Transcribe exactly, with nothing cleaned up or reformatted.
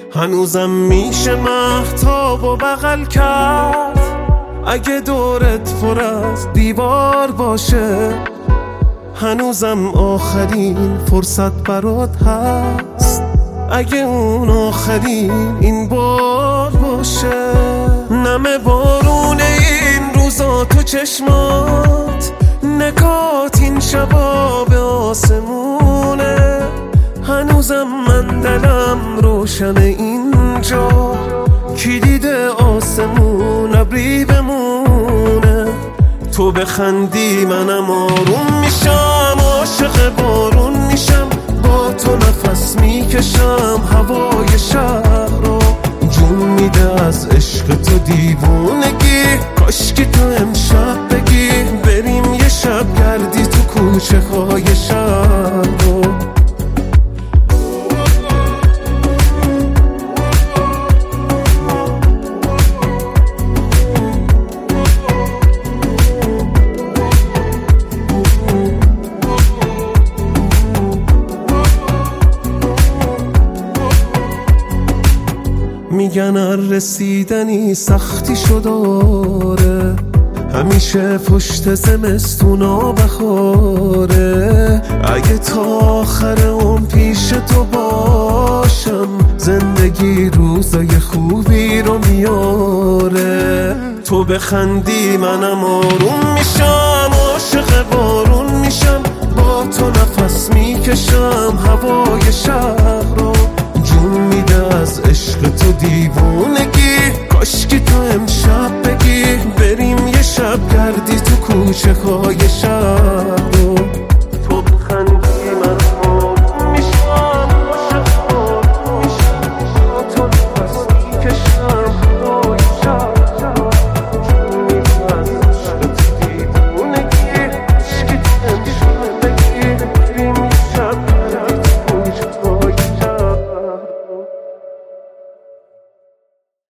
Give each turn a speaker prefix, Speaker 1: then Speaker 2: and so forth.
Speaker 1: هنوزم میشه مهتاب و بغل کرد اگه دورت پر از دیوار باشه. هنوزم آخرین فرصت برات هست اگه اون آخرین این بار باشه. نمه بارون این روزا تو چشمات، نگات این شبا به آسمونه. هنوزم من دلم روشن اینجا، کلید آسمون ابری بمونه. تو بخندی منم آروم میشم، عاشق بارون میشم، با تو نفس میکشم هوای شهر رو. جون میده از عشق تو دیوونگی، کاشکی تو امشب بگی بریم یه شب گردی تو کوچه های شهر رو. میگن رسیدنی سختی شداره، همیشه پشت زمستونا بخاره. اگه تا آخر اون پیش تو باشم، زندگی روزای خوبی رو میاره. تو بخندی منم آروم میشم، عاشق بارون میشم، با تو نفس میکشم هوای شهر رو. جون میده از عشق تو دیوونگی، کاشکی تو امشب بگی بریم یه شب گردی تو کوچه های شهر.